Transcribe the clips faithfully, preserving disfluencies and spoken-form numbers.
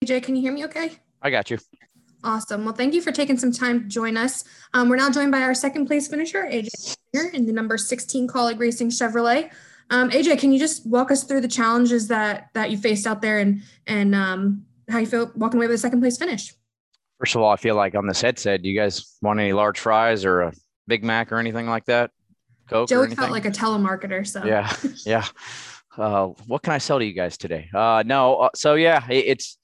J, can you hear me okay? I got you. Awesome. Well, thank you for taking some time to join us. Um, we're now joined by our second place finisher, A J in the number sixteen Kaulig Racing Chevrolet. Um, A J, can you just walk us through the challenges that that you faced out there and and um, how you feel walking away with a second place finish? First of all, I feel like on this headset, do you guys want any large fries or a Big Mac or anything like that? Coke or Joey anything? felt like a telemarketer, so Yeah, yeah. Uh, what can I sell to you guys today? Uh, no, uh, so yeah, it, it's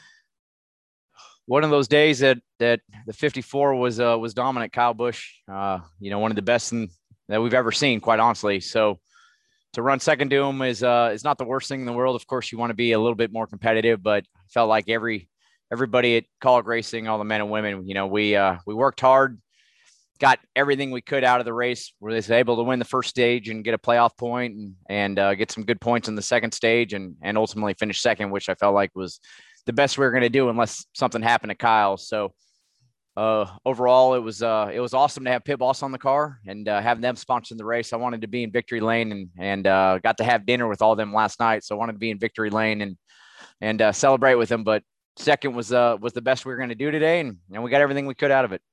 one of those days that that the fifty-four was uh, was dominant. Kyle Busch, uh, you know, one of the best in, that we've ever seen, quite honestly. So to run second to him is uh, is not the worst thing in the world. Of course, you want to be a little bit more competitive, but I felt like every everybody at Kaulig Racing, all the men and women, you know, we uh, we worked hard, got everything we could out of the race. We was able to win the first stage and get a playoff point and and uh, get some good points in the second stage and and ultimately finish second, which I felt like was the best we were going to do unless something happened to Kyle. So uh, overall, it was uh, it was awesome to have Pit Boss on the car and uh, having them sponsoring the race. I wanted to be in victory lane and and uh, got to have dinner with all of them last night. So I wanted to be in victory lane and and uh, celebrate with them. But second was uh, was the best we were going to do today, and, and we got everything we could out of it.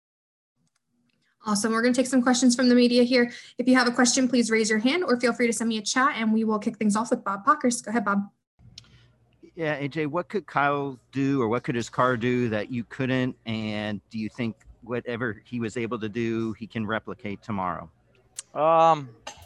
Awesome. We're going to take some questions from the media here. If you have a question, please raise your hand or feel free to send me a chat, and we will kick things off with Bob Pockers. Go ahead, Bob. Yeah, A J, what could Kyle do or what could his car do that you couldn't? And do you think whatever he was able to do, he can replicate tomorrow? Um,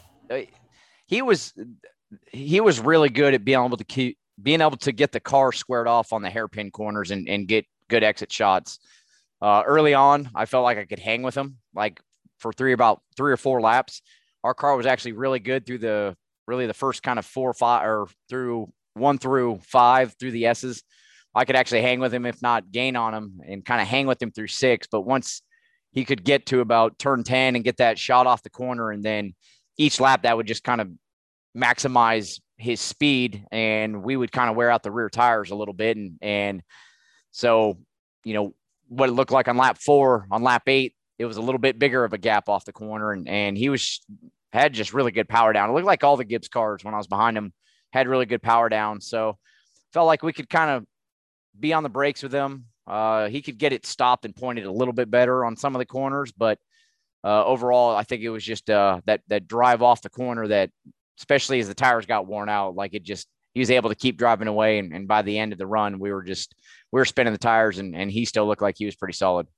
he was he was really good at being able to keep being able to get the car squared off on the hairpin corners and, and get good exit shots. Uh, early on, I felt like I could hang with him, like for three about three or four laps. Our car was actually really good through the really the first kind of four or five or through one through five through the S's. I could actually hang with him, if not gain on him, and kind of hang with him through six. But once he could get to about turn ten and get that shot off the corner, and then each lap that would just kind of maximize his speed, and we would kind of wear out the rear tires a little bit. And, and so, you know, what it looked like on lap four, on lap eight, it was a little bit bigger of a gap off the corner. And, and he was, had just really good power down. It looked like all the Gibbs cars when I was behind him had really good power down. So felt like we could kind of be on the brakes with him. Uh, he could get it stopped and pointed a little bit better on some of the corners, but uh, overall, I think it was just uh, that, that drive off the corner that, especially as the tires got worn out, like it just, he was able to keep driving away. And, and by the end of the run, we were just, we were spinning the tires and, and he still looked like he was pretty solid.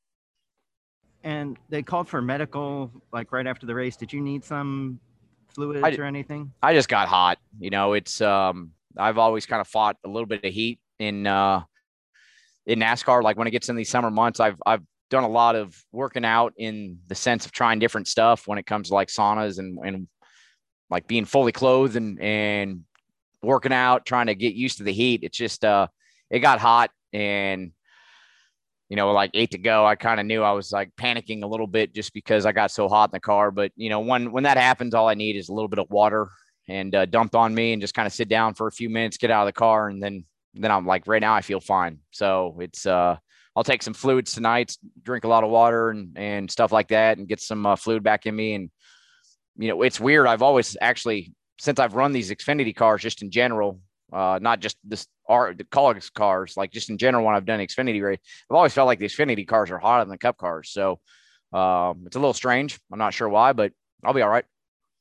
And they called for medical, like right after the race. Did you need some fluids I, or anything? I just got hot. You know, it's, um, I've always kind of fought a little bit of heat in, uh, in NASCAR. Like when it gets in these summer months, I've, I've done a lot of working out in the sense of trying different stuff when it comes to like saunas and, and like being fully clothed and, and working out, trying to get used to the heat. It's just, uh, it got hot and, you know, like eight to go, I kind of knew I was like panicking a little bit just because I got so hot in the car. But, you know, when, when that happens, all I need is a little bit of water and uh, dump on me and just kind of sit down for a few minutes, get out of the car. And then, then I'm like, right now I feel fine. So it's, uh, I'll take some fluids tonight, drink a lot of water and, and stuff like that and get some uh, fluid back in me. And, you know, it's weird. I've always actually, since I've run these Xfinity cars, just in general, uh, not just this are the Kaulig cars, like just in general, when I've done Xfinity race, I've always felt like the Xfinity cars are hotter than the Cup cars. So um, it's a little strange. I'm not sure why, but I'll be all right.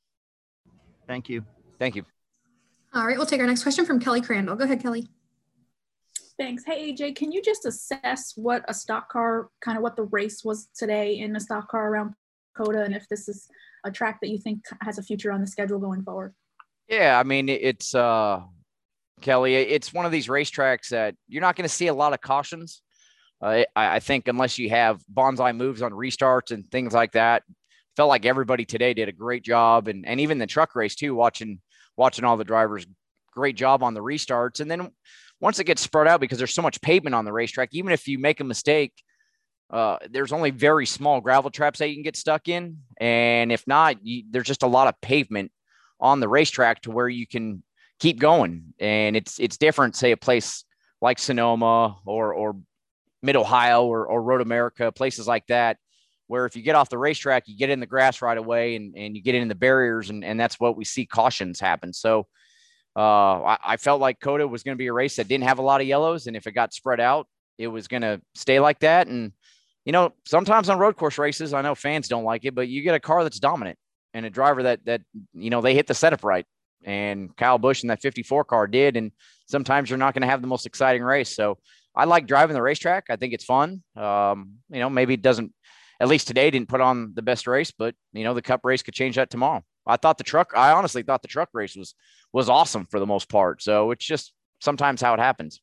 Thank you. Thank you. All right. We'll take our next question from Kelly Crandall. Go ahead, Kelly. Thanks. Hey, A J, can you just assess what a stock car, kind of what the race was today in a stock car around Coda, and if this is a track that you think has a future on the schedule going forward? Yeah, I mean, it's uh, Kelly, it's one of these racetracks that you're not going to see a lot of cautions. Uh, I, I think unless you have bonsai moves on restarts and things like that. Felt like everybody today did a great job, and and even the truck race too. Watching watching all the drivers, great job on the restarts, and then once it gets spread out, because there's so much pavement on the racetrack, even if you make a mistake, uh, there's only very small gravel traps that you can get stuck in. And if not, you, there's just a lot of pavement on the racetrack to where you can keep going. And it's, it's different, say a place like Sonoma or, or Mid Ohio or, or Road America, places like that, where if you get off the racetrack, you get in the grass right away and, and you get in the barriers. And, and that's what we see cautions happen. So, Uh, I, I felt like COTA was going to be a race that didn't have a lot of yellows. And if it got spread out, it was going to stay like that. And, you know, sometimes on road course races, I know fans don't like it, but you get a car that's dominant and a driver that, that, you know, they hit the setup right. And Kyle Busch in that fifty-four car did. And sometimes you're not going to have the most exciting race. So I like driving the racetrack. I think it's fun. Um, you know, maybe it doesn't, at least today, didn't put on the best race, but, you know, the Cup race could change that tomorrow. I thought the truck, I honestly thought the truck race was, was awesome for the most part. So it's just sometimes how it happens.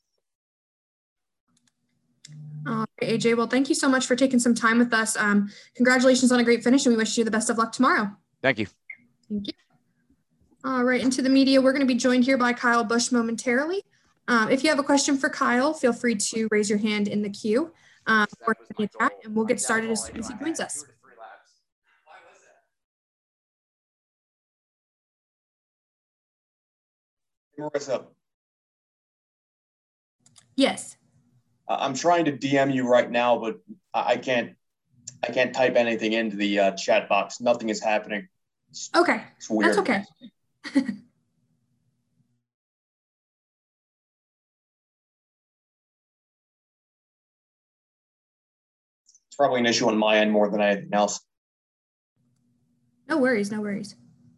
All right, A J, well, thank you so much for taking some time with us. Um, congratulations on a great finish, and we wish you the best of luck tomorrow. Thank you. Thank you. All right, into the media, we're going to be joined here by Kyle Busch momentarily. Um, if you have a question for Kyle, feel free to raise your hand in the queue um, or in the chat, and we'll get started as soon as he joins us. Marissa, Yes. I'm trying to D M you right now, but I can't. I can't type anything into the uh, chat box. Nothing is happening. It's, Okay. it's weird. That's okay. It's probably an issue on my end more than anything else. No worries. No worries.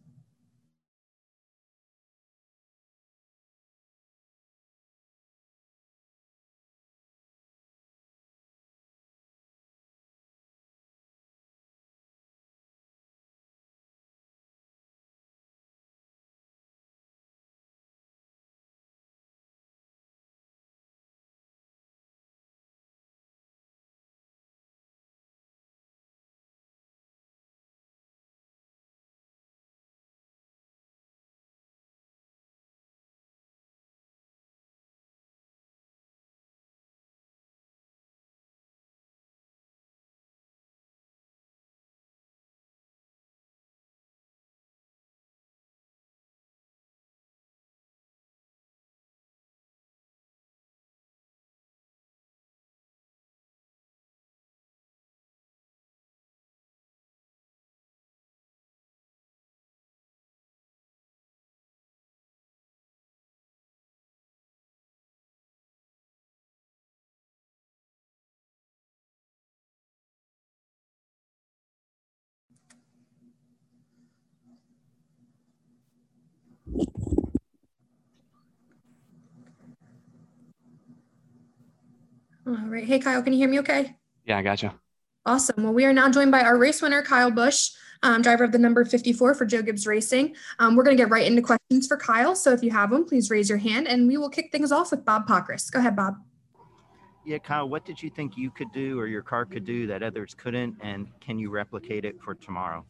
All right. Hey, Kyle, can you hear me okay? Yeah, I gotcha. Awesome. Well, we are now joined by our race winner, Kyle Busch, um, driver of the number fifty-four for Joe Gibbs Racing. Um, we're going to get right into questions for Kyle. So if you have them, please raise your hand and we will kick things off with Bob Pockrass. Go ahead, Bob. Yeah, Kyle, what did you think you could do or your car could do that others couldn't, and can you replicate it for tomorrow?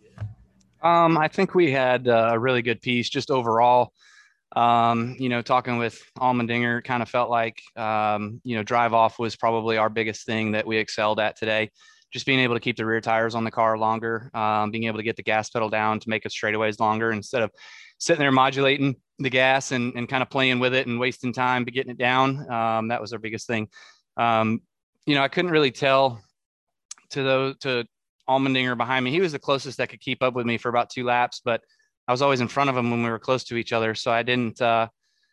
Um, I think we had a really good piece just overall. Um, you know, talking with Allmendinger, kind of felt like, um, you know, drive off was probably our biggest thing that we excelled at today. Just being able to keep the rear tires on the car longer, um, being able to get the gas pedal down to make it straightaways longer instead of sitting there modulating the gas and, and kind of playing with it and wasting time to getting it down. Um, that was our biggest thing. Um, you know, I couldn't really tell to those, to Allmendinger behind me. He was the closest that could keep up with me for about two laps, but I was always in front of him when we were close to each other. So I didn't, uh,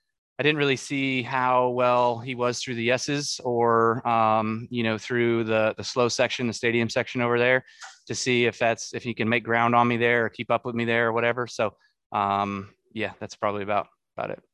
I didn't really see how well he was through the yeses or, um, you know, through the, the slow section, the stadium section over there to see if that's, if he can make ground on me there or keep up with me there or whatever. So, um, yeah, that's probably about, about it.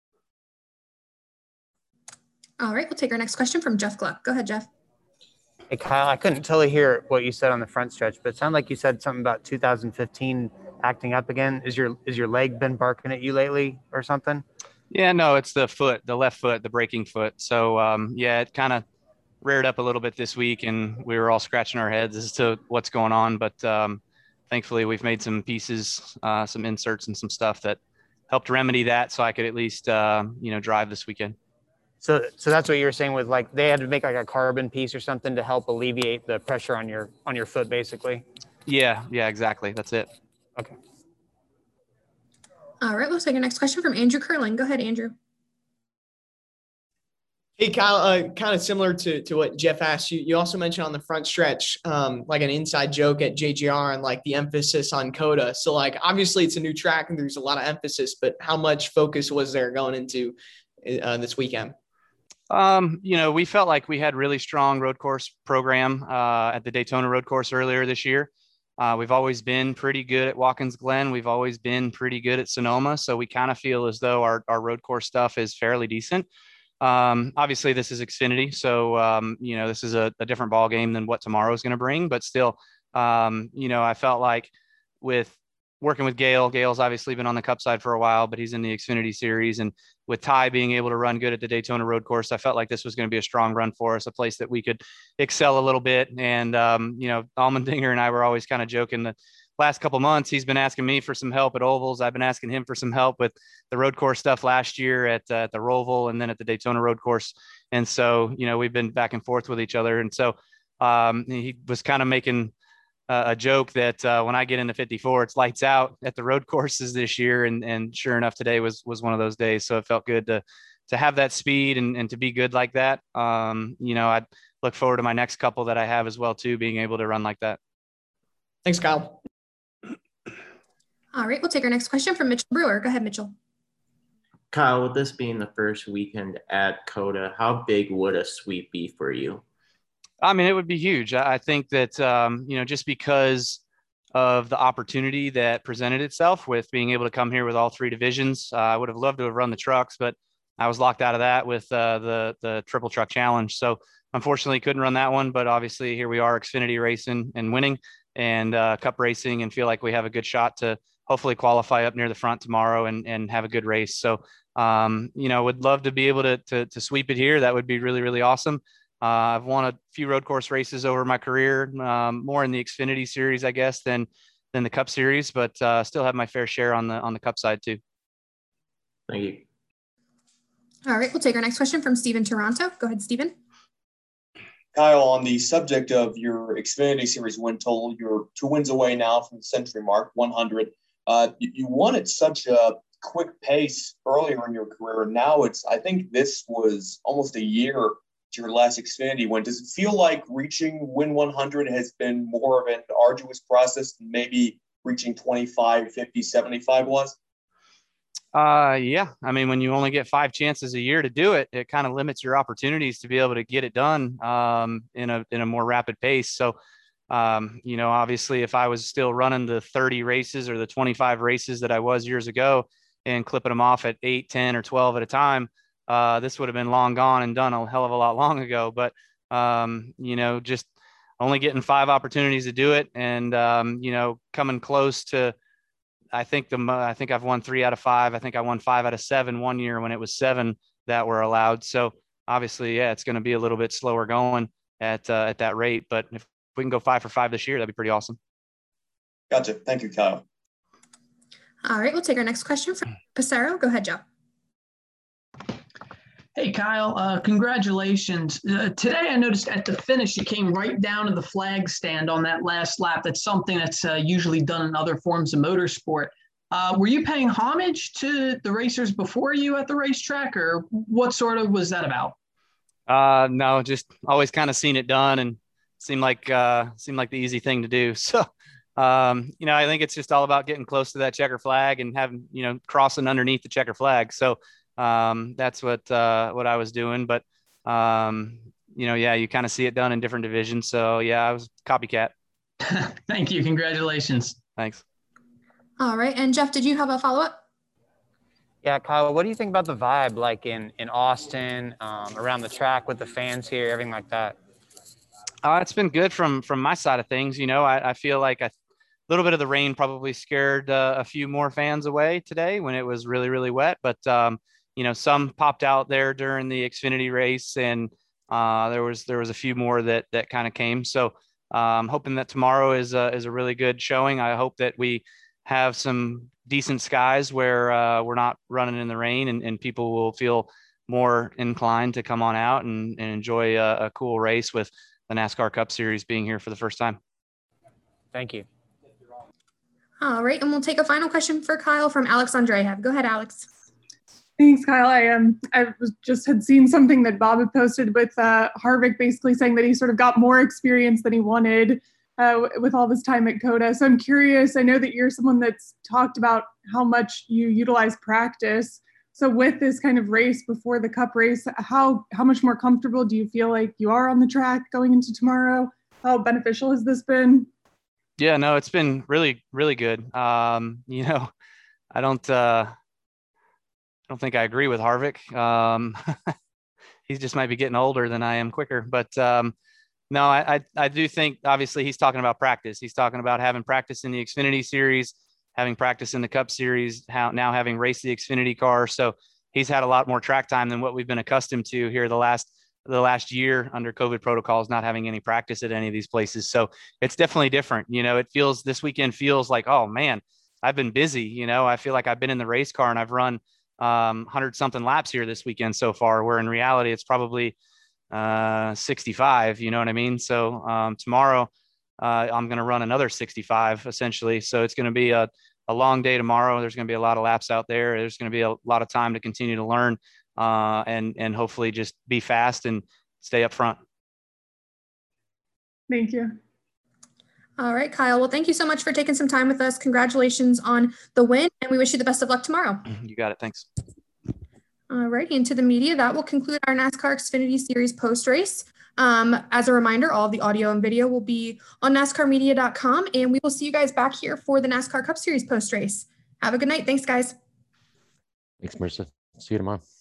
All right. We'll take our next question from Jeff Gluck. Go ahead, Jeff. Hey, Kyle, I couldn't totally hear what you said on the front stretch, but it sounded like you said something about two thousand fifteen acting up again. Is your is your leg been barking at you lately or something? Yeah, no, it's the foot, the left foot, the braking foot. So, um, yeah, it kind of reared up a little bit this week, and we were all scratching our heads as to what's going on. But um, thankfully, we've made some pieces, uh, some inserts, and some stuff that helped remedy that, so I could at least, uh, you know, drive this weekend. So, so that's what you were saying with like they had to make like a carbon piece or something to help alleviate the pressure on your on your foot, basically. Yeah, yeah, exactly. That's it. Okay. All right. We'll take our next question from Andrew Curling. Go ahead, Andrew. Hey, Kyle, uh, kind of similar to, to what Jeff asked you. You also mentioned on the front stretch, um, like an inside joke at J G R and like the emphasis on COTA. So like, obviously it's a new track and there's a lot of emphasis, but how much focus was there going into uh, this weekend? Um, you know, we felt like we had really strong road course program uh, at the Daytona road course earlier this year. Uh, we've always been pretty good at Watkins Glen. We've always been pretty good at Sonoma. So we kind of feel as though our, our road course stuff is fairly decent. Um, obviously this is Xfinity. So, um, you know, this is a, a different ball game than what tomorrow is going to bring, but still, um, you know, I felt like with working with Gale, Gale's obviously been on the Cup side for a while, but he's in the Xfinity series. And with Ty being able to run good at the Daytona road course, I felt like this was going to be a strong run for us, a place that we could excel a little bit. And, um, you know, Allmendinger and I were always kind of joking that last couple months, he's been asking me for some help at ovals. I've been asking him for some help with the road course stuff last year at, uh, at the Roval and then at the Daytona road course. And so, you know, we've been back and forth with each other. And so um, he was kind of making uh, a joke that uh, when I get into fifty-four, it's lights out at the road courses this year. And, and sure enough, today was, was one of those days. So it felt good to, to have that speed and, and to be good like that. Um, you know, I look forward to my next couple that I have as well, too, being able to run like that. Thanks, Kyle. All right, we'll take our next question from Mitchell Brewer. Go ahead, Mitchell. Kyle, with this being the first weekend at COTA, how big would a sweep be for you? I mean, it would be huge. I think that, um, you know, just because of the opportunity that presented itself with being able to come here with all three divisions, uh, I would have loved to have run the trucks, but I was locked out of that with uh, the, the triple truck challenge. So unfortunately couldn't run that one, but obviously here we are, Xfinity racing and winning and uh, Cup racing, and feel like we have a good shot to hopefully qualify up near the front tomorrow and, and have a good race. So, um, you know, would love to be able to, to, to sweep it here. That would be really, really awesome. Uh, I've won a few road course races over my career, um, more in the Xfinity series, I guess, than, than the Cup series, but uh, still have my fair share on the, on the Cup side too. Thank you. All right, we'll take our next question from Steven Toronto. Go ahead, Steven. Kyle, on the subject of your Xfinity series win total, you're two wins away now from the century mark, one hundred. Uh, you, you won at such a quick pace earlier in your career, and now it's, I think this was almost a year to your last Xfinity win. Does it feel like reaching win one hundred has been more of an arduous process than maybe reaching twenty-five, fifty, seventy-five was? Uh, yeah. I mean, when you only get five chances a year to do it, it kind of limits your opportunities to be able to get it done um, in a, in a more rapid pace. So, um, you know, obviously if I was still running the thirty races or the twenty-five races that I was years ago and clipping them off at eight, ten or twelve at a time, uh, this would have been long gone and done a hell of a lot long ago. But, um, you know, just only getting five opportunities to do it and, um, you know, coming close to, I think the, I think I've won three out of five. I think I won five out of seven one year when it was seven that were allowed. So obviously, yeah, it's going to be a little bit slower going at, uh, at that rate, but if we can go five for five this year, that'd be pretty awesome. Gotcha. Thank you, Kyle. All right, we'll take our next question from Passero. Go ahead, Joe. Hey, Kyle, uh, congratulations. Uh, today I noticed at the finish, you came right down to the flag stand on that last lap. That's something that's uh, usually done in other forms of motorsport. Uh, were you paying homage to the racers before you at the racetrack, or what sort of was that about? Uh, no, just always kind of seen it done and seemed like, uh, seemed like the easy thing to do. So, um, you know, I think it's just all about getting close to that checker flag and having, you know, crossing underneath the checker flag. So, um, that's what, uh, what I was doing, but, um, you know, yeah, you kind of see it done in different divisions. So yeah, I was copycat. Thank you. Congratulations. Thanks. All right. And Jeff, did you have a follow-up? Yeah, Kyle, what do you think about the vibe like in, in Austin, um, around the track with the fans here, everything like that? Uh, it's been good from, from my side of things. You know, I, I feel like a little bit of the rain probably scared uh, a few more fans away today when it was really, really wet, but, um, you know, some popped out there during the Xfinity race, and uh, there was there was a few more that that kind of came. So I'm um, hoping that tomorrow is a, is a really good showing. I hope that we have some decent skies where uh, we're not running in the rain, and, and people will feel more inclined to come on out and, and enjoy a, a cool race with the NASCAR Cup Series being here for the first time. Thank you. All right, and we'll take a final question for Kyle from Alex Andreev. Go ahead, Alex. Thanks, Kyle. I um, I was just had seen something that Bob had posted with uh, Harvick basically saying that he sort of got more experience than he wanted uh, with all this time at COTA. So I'm curious, I know that you're someone that's talked about how much you utilize practice. So with this kind of race before the Cup race, how, how much more comfortable do you feel like you are on the track going into tomorrow? How beneficial has this been? Yeah, no, it's been really, really good. Um, you know, I don't, uh, I don't think I agree with Harvick. Um, he just might be getting older than I am quicker, but um, no, I, I, I do think obviously he's talking about practice. He's talking about having practice in the Xfinity series, having practice in the Cup series, how, now having raced the Xfinity car. So he's had a lot more track time than what we've been accustomed to here the last, the last year under COVID protocols, not having any practice at any of these places. So it's definitely different. You know, it feels, this weekend feels like, oh man, I've been busy. You know, I feel like I've been in the race car and I've run um, hundred something laps here this weekend so far, where in reality, it's probably uh, sixty-five, you know what I mean? So um, tomorrow uh, I'm going to run another sixty-five essentially. So it's going to be a, a long day tomorrow. There's going to be a lot of laps out there. There's going to be a lot of time to continue to learn uh, and, and hopefully just be fast and stay up front. Thank you. All right, Kyle. Well, thank you so much for taking some time with us. Congratulations on the win, and we wish you the best of luck tomorrow. You got it. Thanks. All right, into the media, that will conclude our NASCAR Xfinity Series post-race. Um, as a reminder, all of the audio and video will be on NASCAR media dot com, and we will see you guys back here for the NASCAR Cup Series post-race. Have a good night. Thanks, guys. Thanks, Marissa. See you tomorrow.